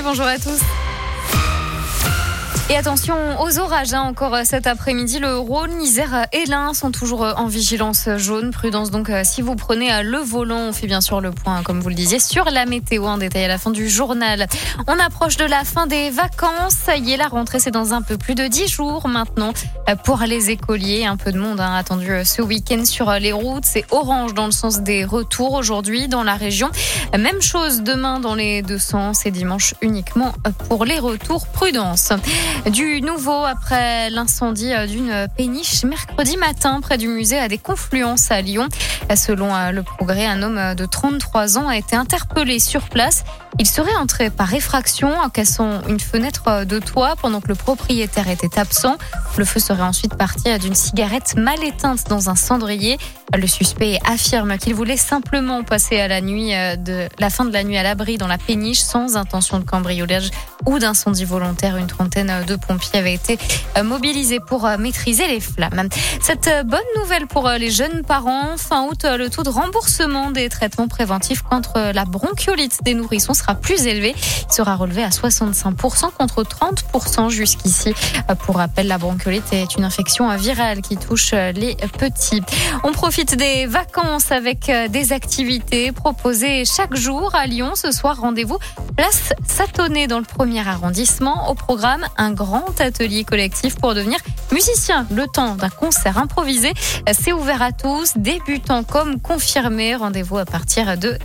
bonjour à tous. Et attention aux orages, encore cet après-midi. Le Rhône, l'Isère et l'Ain sont toujours en vigilance jaune. Prudence donc si vous prenez le volant. On fait bien sûr le point, comme vous le disiez, sur la météo. Un détail à la fin du journal. On approche de la fin des vacances. Ça y est, la rentrée, c'est dans un peu plus de 10 jours maintenant. Pour les écoliers, un peu de monde attendu ce week-end sur les routes. C'est orange dans le sens des retours aujourd'hui dans la région. Même chose demain dans les deux sens et dimanche uniquement pour les retours. Prudence. Du nouveau après l'incendie d'une péniche mercredi matin près du musée à des Confluences à Lyon. Selon Le Progrès, un homme de 33 ans a été interpellé sur place. Il serait entré par effraction en cassant une fenêtre de toit pendant que le propriétaire était absent. Le feu serait ensuite parti d'une cigarette mal éteinte dans un cendrier. Le suspect affirme qu'il voulait simplement passer à la fin de la nuit à l'abri dans la péniche sans intention de cambriolage ou d'incendie volontaire. Une trentaine de pompiers avaient été mobilisés pour maîtriser les flammes. Cette bonne nouvelle pour les jeunes parents. Fin août, le taux de remboursement des traitements préventifs contre la bronchiolite des nourrissons sera plus élevé. Il sera relevé à 65% contre 30% jusqu'ici. Pour rappel, la bronchiolite est une infection virale qui touche les petits. On profite des vacances avec des activités proposées chaque jour à Lyon. Ce soir, rendez-vous place Satonnet dans le 1er arrondissement. Au programme, un grand atelier collectif pour devenir musicien. Le temps d'un concert improvisé. C'est ouvert à tous, débutants comme confirmés. Rendez-vous à partir de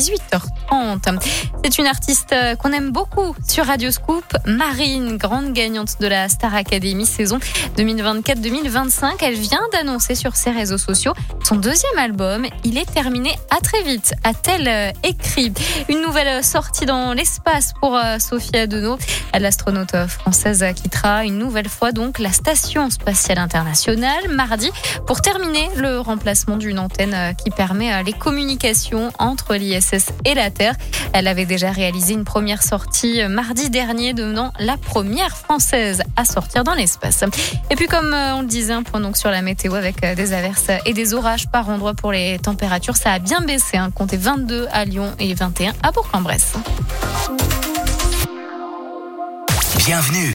18h30. C'est une artiste qu'on aime beaucoup sur Radio Scoop, Marine, grande gagnante de la Star Academy saison 2024-2025. Elle vient d'annoncer sur ses réseaux sociaux son deuxième album. Il est terminé à très vite, a-t-elle écrit. Une nouvelle sortie dans l'espace pour Sophie Adenau. L'astronaute française quittera une nouvelle fois donc la Station spatiale internationale mardi pour terminer le remplacement d'une antenne qui permet les communications entre l'ISS et la Terre. Elle avait déjà réalisé une première sortie mardi dernier, devenant la première française à sortir dans l'espace. Et puis comme on le disait, un point donc sur la météo avec des averses et des orages par endroit pour les températures. Ça a bien baissé, comptez 22 à Lyon et 21 à Bourg-en-Bresse. Bienvenue